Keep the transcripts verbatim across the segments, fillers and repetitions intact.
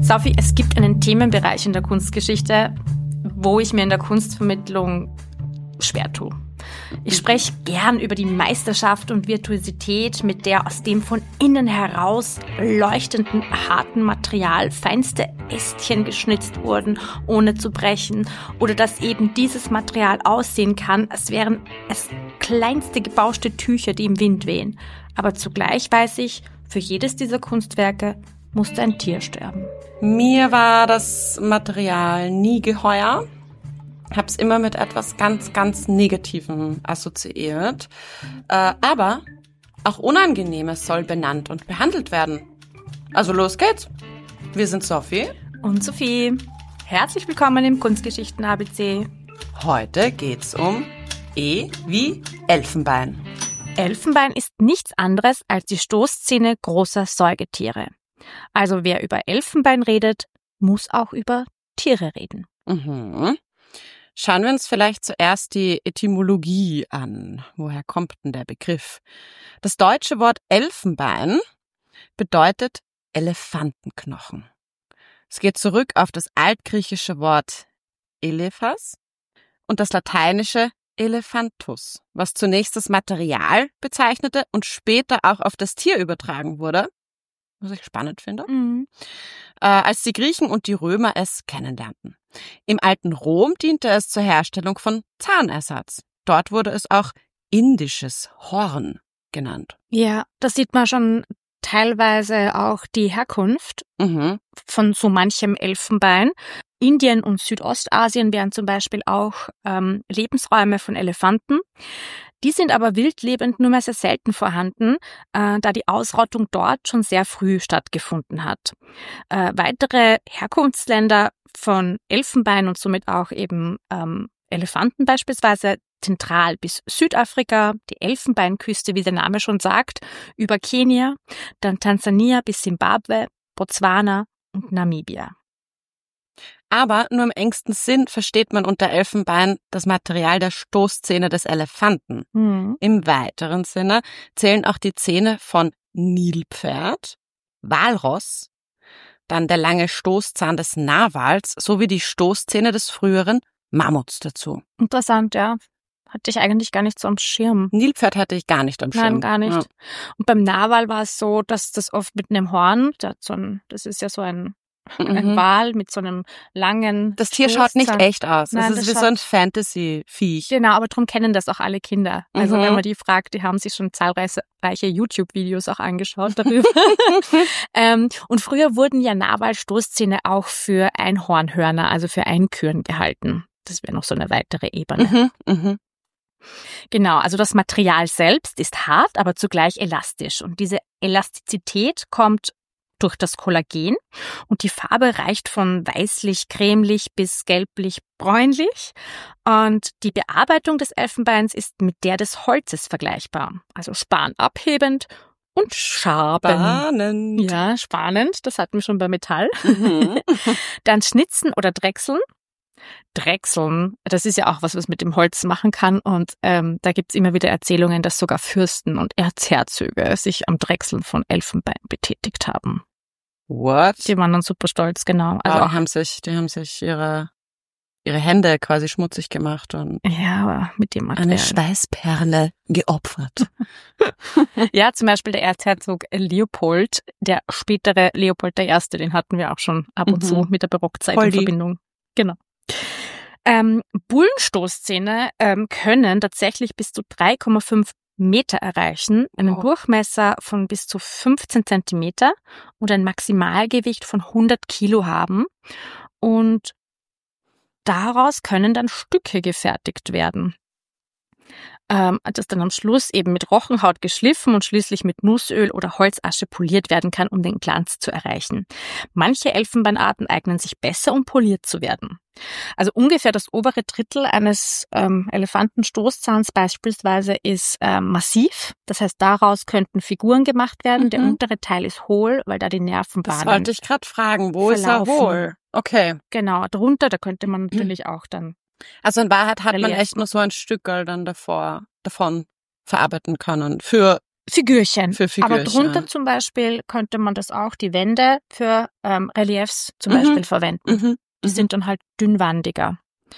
Sophie, es gibt einen Themenbereich in der Kunstgeschichte, wo ich mir in der Kunstvermittlung schwer tue. Ich spreche gern über die Meisterschaft und Virtuosität, mit der aus dem von innen heraus leuchtenden, harten Material feinste Ästchen geschnitzt wurden, ohne zu brechen. Oder dass eben dieses Material aussehen kann, als wären es kleinste gebauschte Tücher, die im Wind wehen. Aber zugleich weiß ich, für jedes dieser Kunstwerke musste ein Tier sterben. Mir war das Material nie geheuer. Hab's immer mit etwas ganz, ganz Negativem assoziiert. Äh, aber auch Unangenehmes soll benannt und behandelt werden. Also los geht's. Wir sind Sophie. Und Sophie. Herzlich willkommen im Kunstgeschichten-A B C. Heute geht's um E wie Elfenbein. Elfenbein ist nichts anderes als die Stoßzähne großer Säugetiere. Also wer über Elfenbein redet, muss auch über Tiere reden. Mhm. Schauen wir uns vielleicht zuerst die Etymologie an. Woher kommt denn der Begriff? Das deutsche Wort Elfenbein bedeutet Elefantenknochen. Es geht zurück auf das altgriechische Wort Elephas und das lateinische Elephantus, was zunächst das Material bezeichnete und später auch auf das Tier übertragen wurde, was ich spannend finde, Mhm. äh, als die Griechen und die Römer es kennenlernten. Im alten Rom diente es zur Herstellung von Zahnersatz. Dort wurde es auch indisches Horn genannt. Ja, da sieht man schon teilweise auch die Herkunft Mhm. von so manchem Elfenbein. Indien und Südostasien wären zum Beispiel auch ähm, Lebensräume von Elefanten. Die sind aber wildlebend nur mehr sehr selten vorhanden, äh, da die Ausrottung dort schon sehr früh stattgefunden hat. Äh, weitere Herkunftsländer von Elfenbein und somit auch eben ähm, Elefanten beispielsweise Zentral- bis Südafrika, die Elfenbeinküste, wie der Name schon sagt, über Kenia, dann Tansania bis Simbabwe, Botswana und Namibia. Aber nur im engsten Sinn versteht man unter Elfenbein das Material der Stoßzähne des Elefanten. Mhm. Im weiteren Sinne zählen auch die Zähne von Nilpferd, Walross, dann der lange Stoßzahn des Narwals sowie die Stoßzähne des früheren Mammuts dazu. Interessant, ja. Hatte ich eigentlich gar nicht so am Schirm. Nilpferd hatte ich gar nicht am Schirm. Nein, gar nicht. Ja. Und beim Narwal war es so, dass das oft mit einem Horn, der hat so ein, das ist ja so ein, ein Mhm. Wal mit so einem langen Das Tier schaut nicht Stoßzahn. echt aus. Nein, es ist das wie so ein schaut- Fantasy-Viech. Genau, aber darum kennen das auch alle Kinder. Also Mhm. wenn man die fragt, die haben sich schon zahlreiche YouTube-Videos auch angeschaut darüber. ähm, und früher wurden ja Narwal-Stoßzähne auch für Einhornhörner, also für Einküren gehalten. Das wäre noch so eine weitere Ebene. Mhm. Mhm. Genau, also das Material selbst ist hart, aber zugleich elastisch. Und diese Elastizität kommt durch das Kollagen und die Farbe reicht von weißlich-cremlich bis gelblich-bräunlich. Und die Bearbeitung des Elfenbeins ist mit der des Holzes vergleichbar. Also spanabhebend und schabend. Spannend. Ja, spannend. Das hatten wir schon bei Metall. Mhm. Dann schnitzen oder drechseln. Drechseln, das ist ja auch was, was mit dem Holz machen kann. Und ähm, da gibt's immer wieder Erzählungen, dass sogar Fürsten und Erzherzöge sich am Drechseln von Elfenbein betätigt haben. What? Die waren dann super stolz, genau. Also Also auch, die haben sich, die haben sich ihre, ihre Hände quasi schmutzig gemacht und ja, aber mit dem eine Material. Schweißperle geopfert. Ja, zum Beispiel der Erzherzog Leopold, der spätere Leopold der Erste, den hatten wir auch schon ab und Mhm. zu mit der Barockzeit Voll in die. Verbindung. Genau. Ähm, Bullenstoßzähne ähm, können tatsächlich bis zu drei Komma fünf Meter erreichen, einen Oh. Durchmesser von bis zu fünfzehn Zentimeter und ein Maximalgewicht von hundert Kilo haben. Und daraus können dann Stücke gefertigt werden. Ähm, das dann am Schluss eben mit Rochenhaut geschliffen und schließlich mit Nussöl oder Holzasche poliert werden kann, um den Glanz zu erreichen. Manche Elfenbeinarten eignen sich besser, um poliert zu werden. Also ungefähr das obere Drittel eines ähm, Elefantenstoßzahns beispielsweise ist ähm, massiv. Das heißt, daraus könnten Figuren gemacht werden. Mhm. Der untere Teil ist hohl, weil da die Nervenbahnen... Das wollte ich gerade fragen. Wo ist er verlaufen. wohl? Okay. Genau, darunter, da könnte man natürlich auch dann... Also in Wahrheit hat man Relief echt nur so ein Stückerl dann davor, davon verarbeiten können für Figürchen. Für Figürchen. Aber drunter zum Beispiel könnte man das auch, die Wände für ähm, Reliefs zum Mhm. Beispiel verwenden. Mhm. Die sind dann halt dünnwandiger.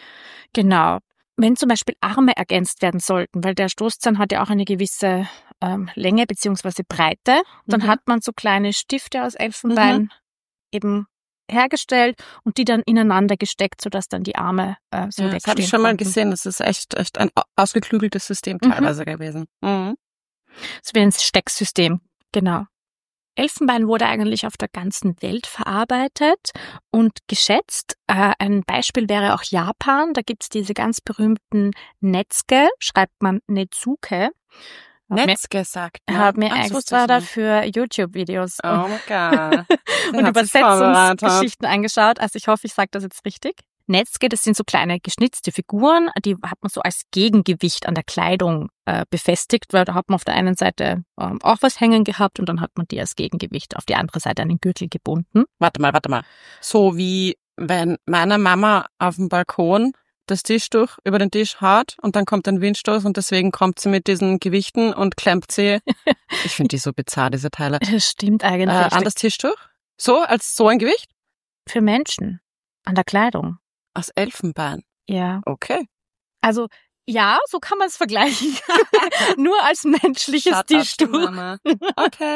Genau. Wenn zum Beispiel Arme ergänzt werden sollten, weil der Stoßzahn hat ja auch eine gewisse ähm, Länge beziehungsweise Breite, dann Mhm. hat man so kleine Stifte aus Elfenbein eben hergestellt und die dann ineinander gesteckt, sodass dann die Arme äh, so Ja, das wegstehen habe ich schon mal konnten. gesehen. Das ist echt, echt ein au- ausgeklügeltes System Mhm. teilweise gewesen. Mhm. So wie ein Stecksystem, genau. Elfenbein wurde eigentlich auf der ganzen Welt verarbeitet und geschätzt. Äh, ein Beispiel wäre auch Japan. Da gibt's diese ganz berühmten Netzke, schreibt man Netsuke. Hab mir, Netz gesagt. Ne? hab mir Ah, das wusste extra ich nicht. dafür YouTube-Videos Oh my God. und hat sich vorbereitet. Übersetzungsgeschichten angeschaut. Also ich hoffe, ich sage das jetzt richtig. Netzke, das sind so kleine geschnitzte Figuren, die hat man so als Gegengewicht an der Kleidung äh, befestigt, weil da hat man auf der einen Seite ähm, auch was hängen gehabt und dann hat man die als Gegengewicht auf die andere Seite an den Gürtel gebunden. Warte mal, warte mal. So wie wenn meine Mama auf dem Balkon das Tischtuch über den Tisch haut und dann kommt ein Windstoß und deswegen kommt sie mit diesen Gewichten und klemmt sie. Ich finde die so bizarr, diese Teile. Das stimmt eigentlich. Äh, an das Tischtuch? So, als so ein Gewicht? Für Menschen. An der Kleidung. Aus Elfenbein. Ja. Okay. Also, ja, so kann man es vergleichen. Nur als menschliches Shout out to Tischtuch. Mama. Okay.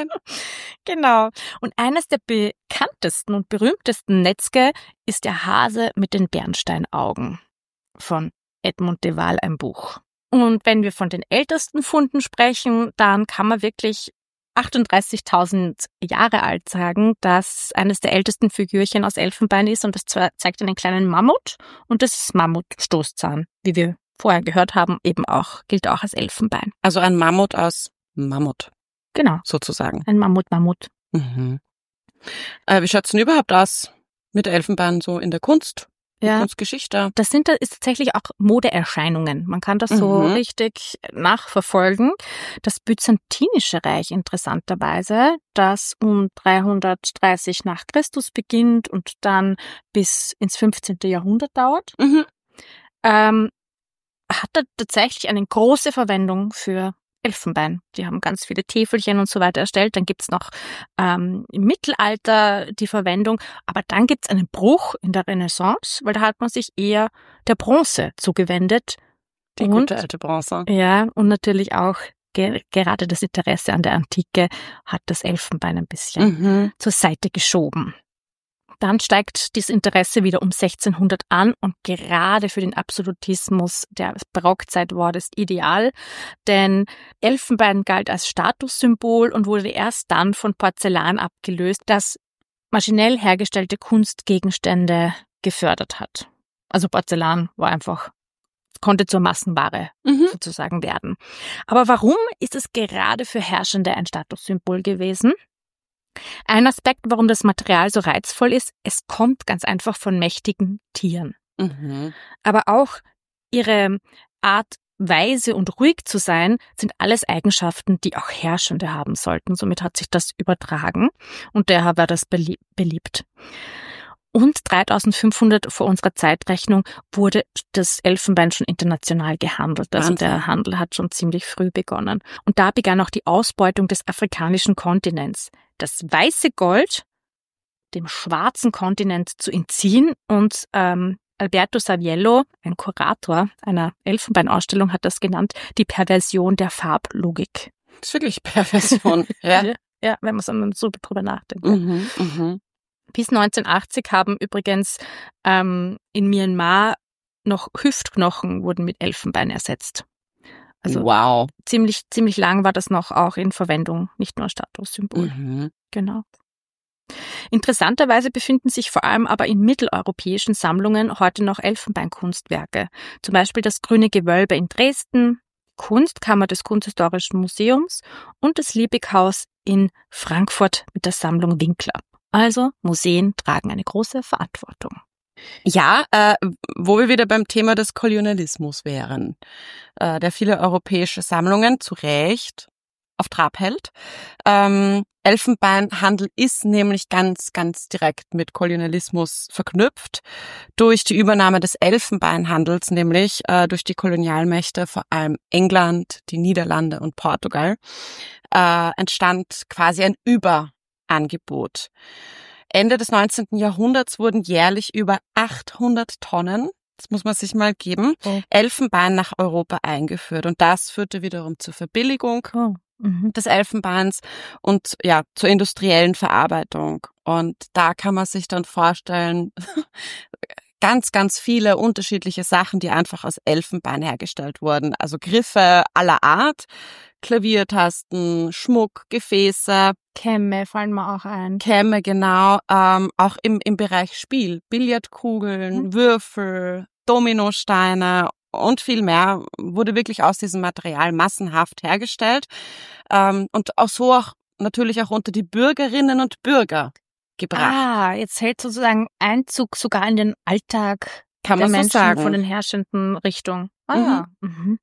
Genau. Und eines der bekanntesten und berühmtesten Netzke ist der Hase mit den Bernsteinaugen von Edmund de Waal, ein Buch. Und wenn wir von den ältesten Funden sprechen, dann kann man wirklich achtunddreißigtausend Jahre alt sagen, dass eines der ältesten Figürchen aus Elfenbein ist und das zeigt einen kleinen Mammut und das ist Mammutstoßzahn, wie wir vorher gehört haben, eben auch, gilt auch als Elfenbein. Also ein Mammut aus Mammut. Genau. Sozusagen. Ein Mammut, Mammut. Mhm. Äh, wie schaut's denn überhaupt aus mit Elfenbein so in der Kunst? Ja. Kunstgeschichte? Das sind ist tatsächlich auch Modeerscheinungen. Man kann das so Mhm. richtig nachverfolgen. Das Byzantinische Reich interessanterweise, das um dreihundertdreißig nach Christus beginnt und dann bis ins fünfzehnten Jahrhundert dauert, Mhm. ähm, hatte tatsächlich eine große Verwendung für Elfenbein. Die haben ganz viele Täfelchen und so weiter erstellt. Dann gibt's noch ähm, im Mittelalter die Verwendung. Aber dann gibt's einen Bruch in der Renaissance, weil da hat man sich eher der Bronze zugewendet. Die und, gute alte Bronze. Ja, und natürlich auch ge- gerade das Interesse an der Antike hat das Elfenbein ein bisschen Mhm. zur Seite geschoben. Dann steigt dieses Interesse wieder um sechzehnhundert an und gerade für den Absolutismus der Barockzeit war das ideal, denn Elfenbein galt als Statussymbol und wurde erst dann von Porzellan abgelöst, das maschinell hergestellte Kunstgegenstände gefördert hat. Also Porzellan war einfach, konnte zur Massenware Mhm. sozusagen werden. Aber warum ist es gerade für Herrschende ein Statussymbol gewesen? Ein Aspekt, warum das Material so reizvoll ist, es kommt ganz einfach von mächtigen Tieren. Mhm. Aber auch ihre Art, weise und ruhig zu sein, sind alles Eigenschaften, die auch Herrschende haben sollten. Somit hat sich das übertragen und daher war das belie- beliebt. Und dreitausendfünfhundert vor unserer Zeitrechnung wurde das Elfenbein schon international gehandelt. Also Wahnsinn. der Handel hat schon ziemlich früh begonnen. Und da begann auch die Ausbeutung des afrikanischen Kontinents. Das weiße Gold dem schwarzen Kontinent zu entziehen. Und ähm, Alberto Saviello, ein Kurator einer Elfenbeinausstellung, hat das genannt, die Perversion der Farblogik. Das ist wirklich Perversion. Ja. Ja, wenn man so, so drüber nachdenkt. Mhm. Mhm. Bis neunzehnhundertachtzig haben übrigens ähm, in Myanmar noch Hüftknochen wurden mit Elfenbein ersetzt. Also Wow. ziemlich ziemlich lang war das noch auch in Verwendung, nicht nur Statussymbol. Mhm. Genau. Interessanterweise befinden sich vor allem aber in mitteleuropäischen Sammlungen heute noch Elfenbeinkunstwerke. Zum Beispiel das Grüne Gewölbe in Dresden, Kunstkammer des Kunsthistorischen Museums und das Liebighaus in Frankfurt mit der Sammlung Winkler. Also Museen tragen eine große Verantwortung. Ja, äh, wo wir wieder beim Thema des Kolonialismus wären, äh, der viele europäische Sammlungen zu Recht auf Trab hält. Ähm, Elfenbeinhandel ist nämlich ganz, ganz direkt mit Kolonialismus verknüpft. Durch die Übernahme des Elfenbeinhandels, nämlich äh, durch die Kolonialmächte, vor allem England, die Niederlande und Portugal, äh, entstand quasi ein Überangebot. Ende des neunzehnten Jahrhunderts wurden jährlich über achthundert Tonnen, das muss man sich mal geben, oh. Elfenbein nach Europa eingeführt. Und das führte wiederum zur Verbilligung oh. mhm. des Elfenbeins und ja zur industriellen Verarbeitung. Und da kann man sich dann vorstellen, ganz, ganz viele unterschiedliche Sachen, die einfach aus Elfenbein hergestellt wurden. Also Griffe aller Art, Klaviertasten, Schmuck, Gefäße. Kämme fallen mir auch ein. Kämme, genau. Ähm, auch im, im Bereich Spiel. Billardkugeln, mhm. Würfel, Dominosteine und viel mehr wurde wirklich aus diesem Material massenhaft hergestellt. Ähm, und auch so auch natürlich auch unter die Bürgerinnen und Bürger gebracht. Ah, jetzt hält sozusagen Einzug sogar in den Alltag Kann der man so Menschen sagen. von den herrschenden Richtungen. Ah, mhm. Mhm.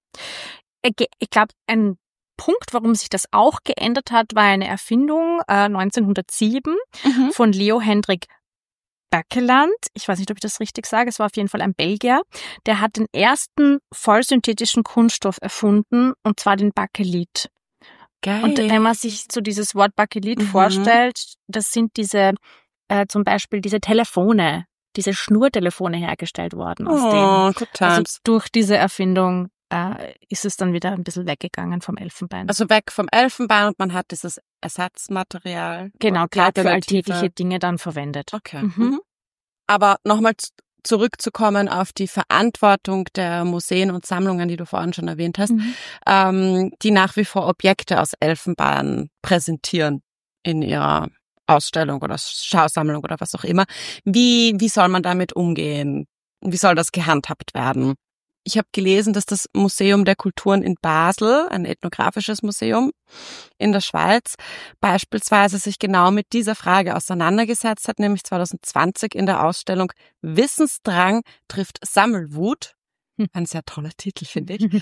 Ich glaube, ein Punkt, warum sich das auch geändert hat, war eine Erfindung äh, neunzehnhundertsieben mhm. von Leo Hendrik Baekeland. Ich weiß nicht, ob ich das richtig sage. Es war auf jeden Fall ein Belgier. Der hat den ersten vollsynthetischen Kunststoff erfunden, und zwar den Bakelit. Geil. Und wenn man sich so dieses Wort Bakelit mhm. vorstellt, das sind diese, äh, zum Beispiel diese Telefone, diese Schnurtelefone hergestellt worden aus oh, denen. Good times. Also durch diese Erfindung äh, ist es dann wieder ein bisschen weggegangen vom Elfenbein. Also weg vom Elfenbein, und man hat dieses Ersatzmaterial. Genau, klar, für alltägliche Dinge dann verwendet. Okay. Mhm. Aber nochmal zurückzukommen auf die Verantwortung der Museen und Sammlungen, die du vorhin schon erwähnt hast, mhm. ähm, die nach wie vor Objekte aus Elfenbein präsentieren in ihrer Ausstellung oder Schausammlung oder was auch immer. Wie, wie soll man damit umgehen? Wie soll das gehandhabt werden? Ich habe gelesen, dass das Museum der Kulturen in Basel, ein ethnografisches Museum in der Schweiz, beispielsweise sich genau mit dieser Frage auseinandergesetzt hat, nämlich zwanzig zwanzig in der Ausstellung Wissensdrang trifft Sammelwut. Ein sehr toller Titel, finde ich.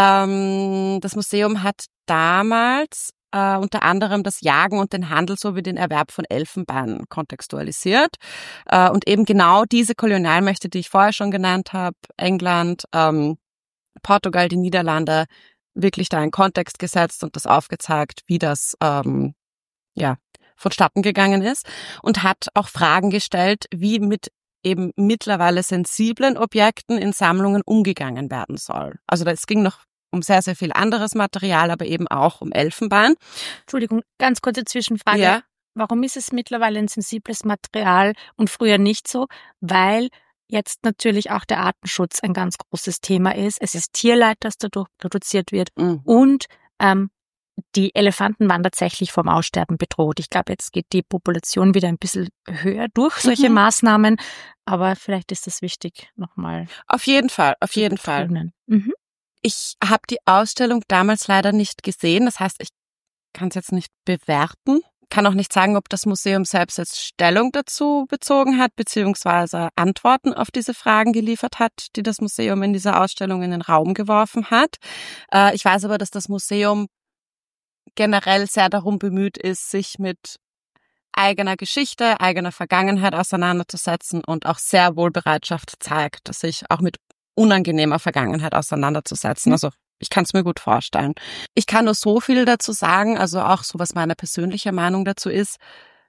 ähm, das Museum hat damals äh, unter anderem das Jagen und den Handel sowie den Erwerb von Elfenbein kontextualisiert. Äh, und eben genau diese Kolonialmächte, die ich vorher schon genannt habe, England, ähm, Portugal, die Niederlande, wirklich da in Kontext gesetzt und das aufgezeigt, wie das ähm, ja vonstatten gegangen ist, und hat auch Fragen gestellt, wie mit eben mittlerweile sensiblen Objekten in Sammlungen umgegangen werden soll. Also es ging noch um sehr, sehr viel anderes Material, aber eben auch um Elfenbein. Entschuldigung, ganz kurze Zwischenfrage. Ja. Warum ist es mittlerweile ein sensibles Material und früher nicht so? Weil jetzt natürlich auch der Artenschutz ein ganz großes Thema ist. Es ist Tierleid, das dadurch produziert wird, mhm. und ähm, die Elefanten waren tatsächlich vom Aussterben bedroht. Ich glaube, jetzt geht die Population wieder ein bisschen höher durch solche mhm. Maßnahmen, aber vielleicht ist das wichtig nochmal. Auf jeden Fall, auf jeden Fall. Mhm. Ich habe die Ausstellung damals leider nicht gesehen, das heißt, ich kann es jetzt nicht bewerten. Kann auch nicht sagen, ob das Museum selbst jetzt Stellung dazu bezogen hat, beziehungsweise Antworten auf diese Fragen geliefert hat, die das Museum in dieser Ausstellung in den Raum geworfen hat. Äh, ich weiß aber, dass das Museum generell sehr darum bemüht ist, sich mit eigener Geschichte, eigener Vergangenheit auseinanderzusetzen und auch sehr wohl Bereitschaft zeigt, sich auch mit unangenehmer Vergangenheit auseinanderzusetzen. Also ich kann es mir gut vorstellen. Ich kann nur so viel dazu sagen, also auch so, was meine persönliche Meinung dazu ist.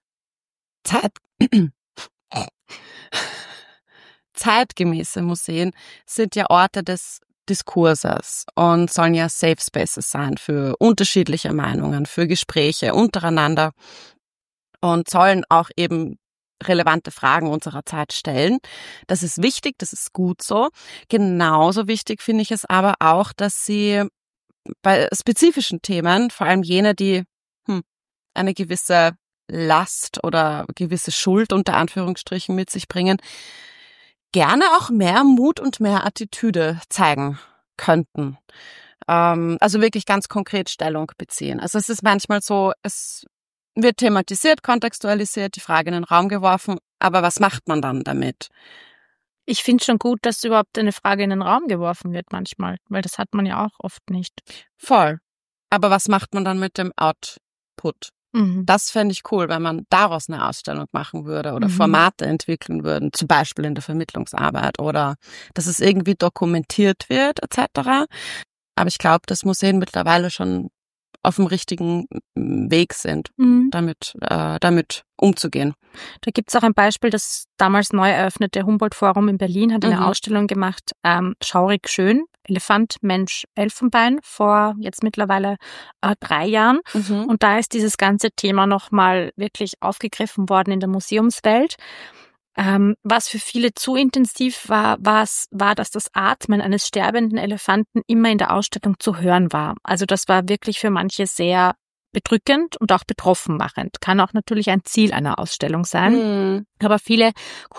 Zeit Zeitgemäße Museen sind ja Orte des Diskurses und sollen ja Safe Spaces sein für unterschiedliche Meinungen, für Gespräche untereinander und sollen auch eben relevante Fragen unserer Zeit stellen. Das ist wichtig, das ist gut so. Genauso wichtig finde ich es aber auch, dass sie bei spezifischen Themen, vor allem jene, die hm, eine gewisse Last oder gewisse Schuld unter Anführungsstrichen mit sich bringen, gerne auch mehr Mut und mehr Attitüde zeigen könnten. Ähm, also wirklich ganz konkret Stellung beziehen. Also es ist manchmal so, es wird thematisiert, kontextualisiert, die Frage in den Raum geworfen, aber was macht man dann damit? Ich finde schon gut, dass überhaupt eine Frage in den Raum geworfen wird manchmal, weil das hat man ja auch oft nicht. Voll. Aber was macht man dann mit dem Output? Mhm. Das fände ich cool, wenn man daraus eine Ausstellung machen würde oder Mhm. Formate entwickeln würden, zum Beispiel in der Vermittlungsarbeit oder dass es irgendwie dokumentiert wird et cetera. Aber ich glaube, dass Museen mittlerweile schon auf dem richtigen Weg sind, Mhm. damit, äh, damit umzugehen. Da gibt's auch ein Beispiel, das damals neu eröffnete Humboldt-Forum in Berlin hat eine Mhm. Ausstellung gemacht, ähm, Schaurig schön, Elefant, Mensch, Elfenbein, vor jetzt mittlerweile äh, drei Jahren. Mhm. Und da ist dieses ganze Thema nochmal wirklich aufgegriffen worden in der Museumswelt. Ähm, was für viele zu intensiv war, war's, war, dass das Atmen eines sterbenden Elefanten immer in der Ausstellung zu hören war. Also das war wirklich für manche sehr bedrückend und auch betroffen machend. Kann auch natürlich ein Ziel einer Ausstellung sein. Mhm. Aber viele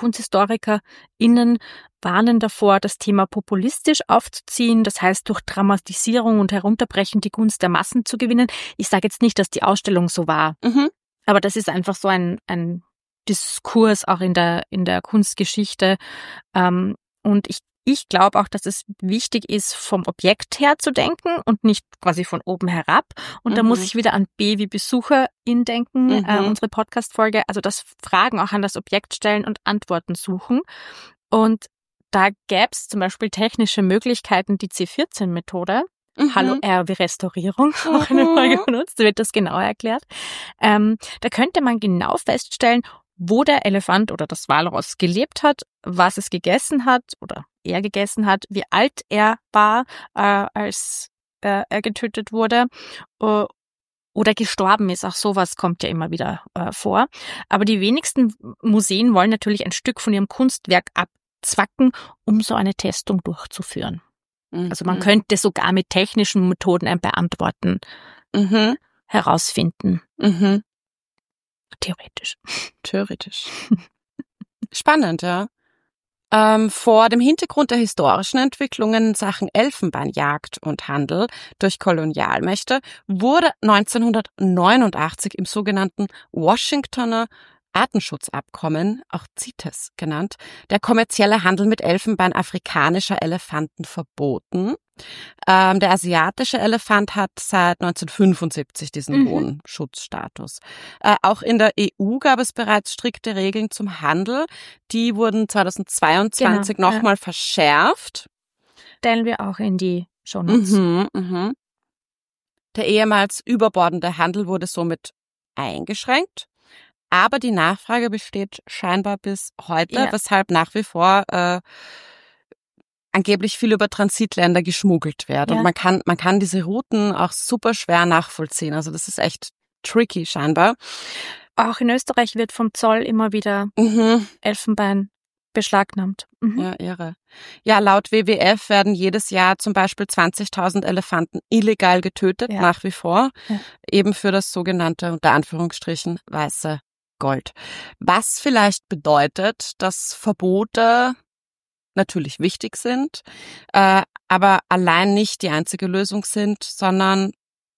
KunsthistorikerInnen warnen davor, das Thema populistisch aufzuziehen, das heißt durch Dramatisierung und Herunterbrechen die Gunst der Massen zu gewinnen. Ich sage jetzt nicht, dass die Ausstellung so war, Mhm. aber das ist einfach so ein, ein Diskurs auch in der, in der Kunstgeschichte. Ähm, und ich Ich glaube auch, dass es wichtig ist, vom Objekt her zu denken und nicht quasi von oben herab. Und da Mhm. muss ich wieder an B wie Besucherin denken, Mhm. äh, unsere Podcast-Folge. Also das Fragen auch an das Objekt stellen und Antworten suchen. Und da gäbe es zum Beispiel technische Möglichkeiten, die C vierzehn Methode. Mhm. Hallo R wie Restaurierung, auch eine Folge benutzt, da wird das genauer erklärt. Ähm, da könnte man genau feststellen, wo der Elefant oder das Walross gelebt hat, was es gegessen hat oder er gegessen hat, wie alt er war, äh, als äh, er getötet wurde äh, oder gestorben ist. Auch sowas kommt ja immer wieder äh, vor. Aber die wenigsten Museen wollen natürlich ein Stück von ihrem Kunstwerk abzwacken, um so eine Testung durchzuführen. Mhm. Also man könnte sogar mit technischen Methoden ein Beantworten Mhm. herausfinden. Mhm. Theoretisch. Theoretisch. Spannend, ja. Ähm, vor dem Hintergrund der historischen Entwicklungen in Sachen Elfenbeinjagd und Handel durch Kolonialmächte wurde neunzehnhundertneunundachtzig im sogenannten Washingtoner Artenschutzabkommen, auch CITES genannt, der kommerzielle Handel mit Elfenbein afrikanischer Elefanten verboten. Ähm, der asiatische Elefant hat seit neunzehnhundertfünfundsiebzig diesen Mhm. hohen Schutzstatus. Äh, auch in der E U gab es bereits strikte Regeln zum Handel. Die wurden zweitausendzweiundzwanzig Genau, nochmal verschärft. Stellen wir auch in die Shownotes. Mhm, mhm. Der ehemals überbordende Handel wurde somit eingeschränkt. Aber die Nachfrage besteht scheinbar bis heute, Ja. weshalb nach wie vor äh, angeblich viel über Transitländer geschmuggelt wird. Ja. Und man kann, man kann diese Routen auch super schwer nachvollziehen. Also das ist echt tricky scheinbar. Auch in Österreich wird vom Zoll immer wieder Mhm. Elfenbein beschlagnahmt. Mhm. Ja, irre. Ja, laut W W F werden jedes Jahr zum Beispiel zwanzigtausend Elefanten illegal getötet, Ja. nach wie vor. Ja. Eben für das sogenannte, unter Anführungsstrichen, weiße Gold. Was vielleicht bedeutet, dass Verbote natürlich wichtig sind, äh, aber allein nicht die einzige Lösung sind, sondern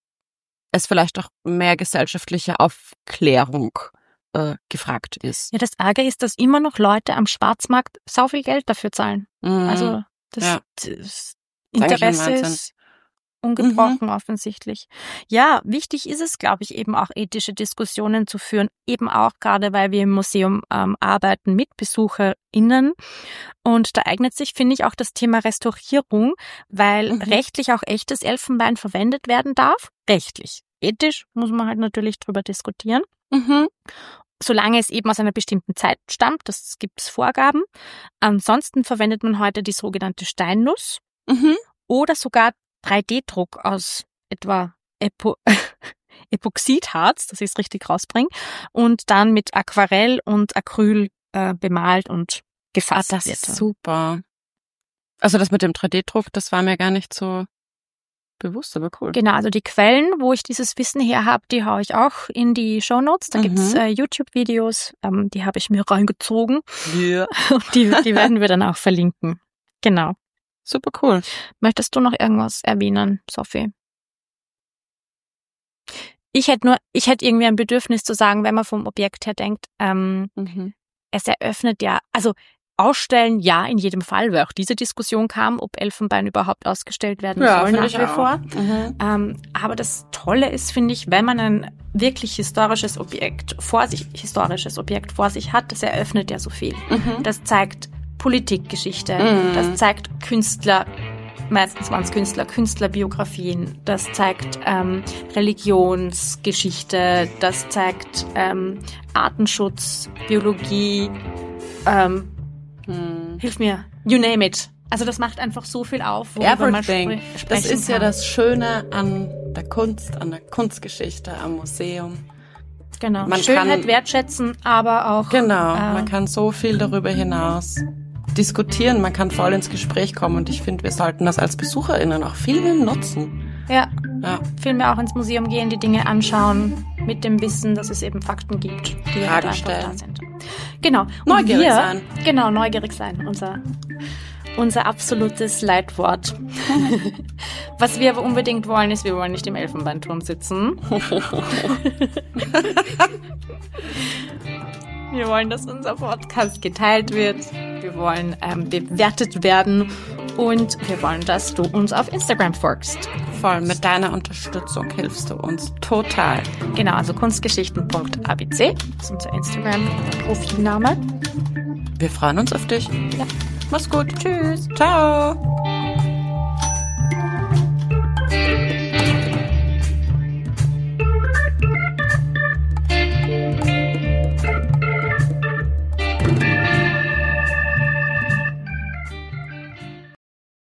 es vielleicht auch mehr gesellschaftliche Aufklärung äh, gefragt ist. Ja, das Arge ist, dass immer noch Leute am Schwarzmarkt so viel Geld dafür zahlen. Mhm. Also das, Ja. das ist eigentlich ein Interesse Wahnsinn. ist ungebrochen offensichtlich. Ja, wichtig ist es, glaube ich, eben auch ethische Diskussionen zu führen, eben auch gerade, weil wir im Museum ähm, arbeiten mit BesucherInnen. Und da eignet sich, finde ich, auch das Thema Restaurierung, weil Mhm. rechtlich auch echtes Elfenbein verwendet werden darf. Rechtlich. Ethisch muss man halt natürlich drüber diskutieren. Mhm. Solange es eben aus einer bestimmten Zeit stammt, das gibt es Vorgaben. Ansonsten verwendet man heute die sogenannte Steinnuss Mhm. oder sogar drei D Druck aus etwa Epo Epoxidharz, dass ich es richtig rausbringe, und dann mit Aquarell und Acryl äh, bemalt und Ah, gefasst das wird. ist super. Also das mit dem drei D Druck, das war mir gar nicht so bewusst, aber cool. Genau, also die Quellen, wo ich dieses Wissen her habe, die haue ich auch in die Shownotes. Da Mhm. gibt's äh, YouTube-Videos, ähm, die habe ich mir reingezogen Ja. und die, die werden wir dann auch verlinken. Genau. Super cool. Möchtest du noch irgendwas erwähnen, Sophie? Ich hätte nur, ich hätte irgendwie ein Bedürfnis zu sagen, wenn man vom Objekt her denkt, ähm, Mhm. es eröffnet ja, also Ausstellen, ja, in jedem Fall, weil auch diese Diskussion kam, ob Elfenbein überhaupt ausgestellt werden ja, soll nach ich wie auch. vor. Mhm. Ähm, aber das Tolle ist, finde ich, wenn man ein wirklich historisches Objekt vor sich, historisches Objekt vor sich hat, das eröffnet ja so viel. Mhm. Das zeigt Politikgeschichte, Mhm. das zeigt Künstler, meistens waren es Künstler, Künstlerbiografien, das zeigt ähm, Religionsgeschichte, das zeigt ähm, Artenschutz, Biologie, ähm, Mhm. hilf mir, you name it. Also das macht einfach so viel auf, worüber man Everything. spre- sprechen Das ist ja kann. das Schöne an der Kunst, an der Kunstgeschichte, am Museum. Genau. Man Schönheit kann- wertschätzen, aber auch Genau, äh, man kann so viel darüber hinaus diskutieren, man kann voll ins Gespräch kommen und ich finde, wir sollten das als BesucherInnen auch viel mehr nutzen. ja, Ja, viel mehr auch ins Museum gehen, die Dinge anschauen, mit dem Wissen, dass es eben Fakten gibt, die Fragen halt einfach stellen. da sind. Genau. Und Neugierig wir, sein. Genau, neugierig sein. Unser, unser absolutes Leitwort. Was wir aber unbedingt wollen, ist, wir wollen nicht im Elfenbeinturm sitzen. Wir wollen, dass unser Podcast geteilt wird. Wir wollen ähm, bewertet werden. Und wir wollen, dass du uns auf Instagram folgst. voll, mit deiner Unterstützung hilfst du uns total. Genau, also kunstgeschichten punkt a b c ist unser Instagram-Profilname. Wir freuen uns auf dich. Ja. Mach's gut. Tschüss. Ciao.